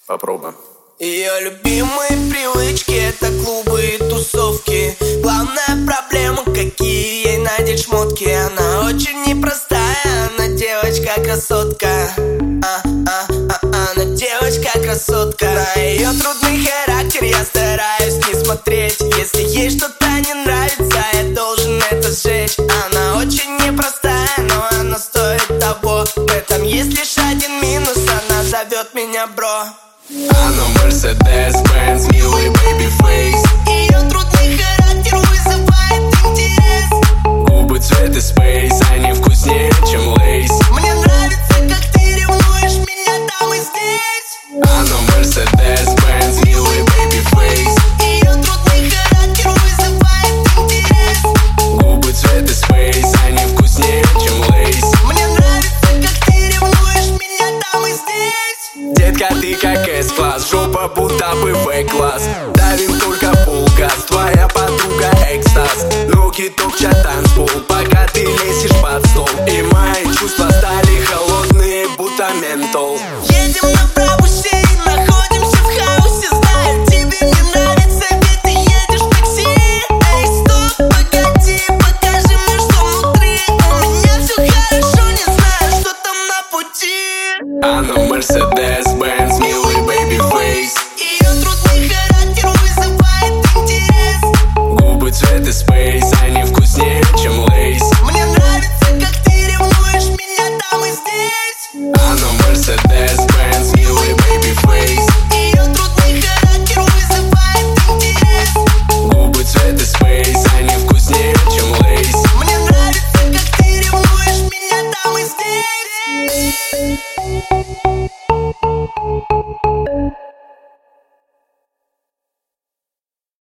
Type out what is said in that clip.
Попробуем. Ее любимые привычки — это клубы и тусовки. Главная проблема, какие ей надеть шмотки. Она очень непростая, она девочка-красотка. Она девочка-красотка. На ее трудный характер я стараюсь не смотреть. Если ей что-то не нравится, я должен это сжечь. Она очень непростая, но она стоит того. В этом есть лишь один минус, она зовет меня бро. Она Mercedes-Benz, милый baby-face. Ее трудный характер вызывает интерес. Губы цвета Space, они вкуснее, чем Лейс. Мне нравится, как ты ревнуешь меня там и здесь. Она Mercedes-Benz, милый baby-face. Ее трудный характер вызывает интерес. Губы цвета Space, они вкуснее, чем Лейс. Мне нравится, как ты ревнуешь меня там и здесь. Детка, ты как S-класс, жопа будто бы В-класс. Давим только полгаз, твоя подруга экстаз. Руки топчат танцпол, пока ты лезешь под стол. И мои чувства стали холодные, будто ментол. Едем направо.